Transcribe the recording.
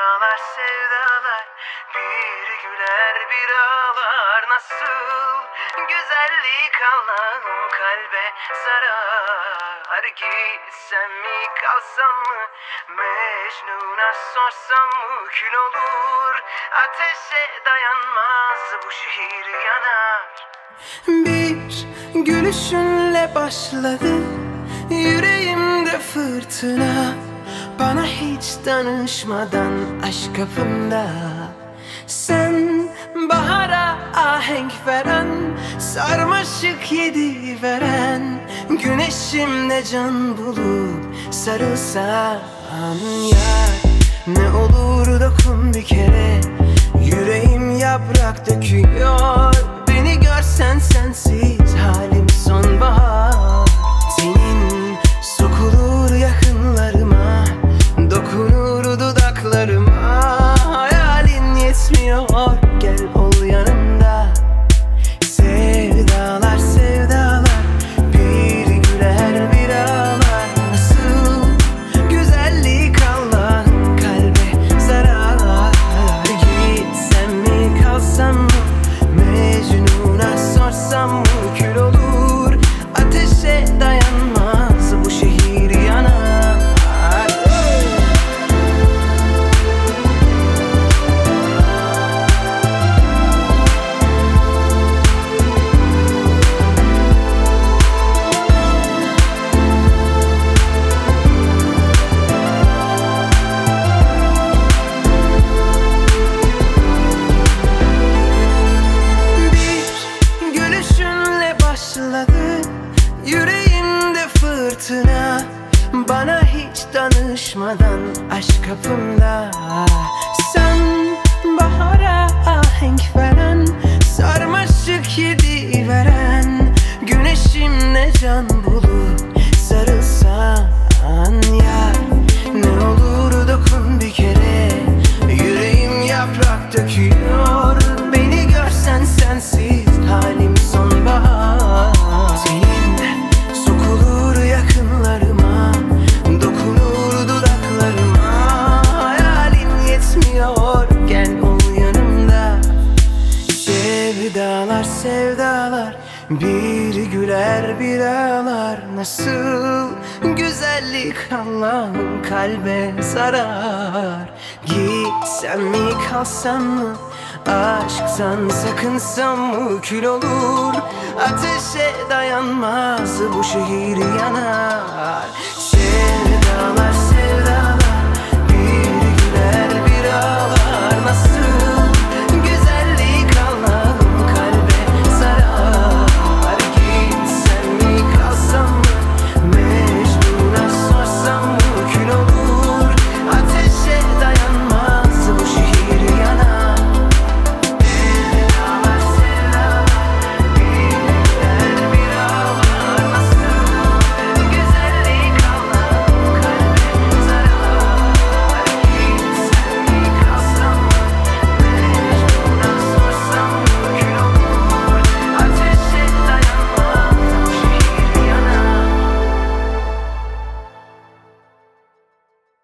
Sevdalar sevdalar, bir güler bir ağlar. Nasıl güzellik Allah'ım kalbe zarar. Gitsem mi kalsam mı, Mecnun'a sorsam mı kül olur. Ateşe dayanmaz bu şehir yanar. Bir gülüşünle başladı yüreğimde fırtına. Bana hiç danışmadan aşk kapımda. Sen bahara ahenk veren, sarmaşık yedi veren, güneşimle can bulup sarılsan yar. Ne olur dokun bir kere, yüreğim yaprak döküyor. Beni görsen sensiz halim sonbahar. Senin sokulur yakınlarıma, dokunur dudaklarıma. Hayalin yetmiyor, gel ol yanımda. Sevdalar sevdalar, bir güler bir ağlar. Nasıl güzellik Allah'ın kalbe zarar. Gitsem mi kalsam mı, Mecnun'a sorsam mı kül olur. Ateşe dayanmaz bu şehir yanar. Bir gülüşünle başladı yüreğimde fırtına. Bana hiç danışmadan aşk kapımda. Sen bahara ahenk veren, sarmaşık yedi veren, güneşimle can bulup sarılsan yar. Ne olur dokun bir kere, yüreğim yaprak döküyor. Beni görsen sensiz halim sonbahar. Senin sokulur yakınlarıma, dokunur dudaklarıma. Hayalin yetmiyor, gel ol yanımda. Sevdalar sevdalar, bir güler bir ağlar. Nasıl güzellik Allah'ım kalbe zarar. Gitsem mi kalsam mı, aşktan sakınsam mı kül olur. Ateşe dayanmaz bu şehir yanar. Sevdalar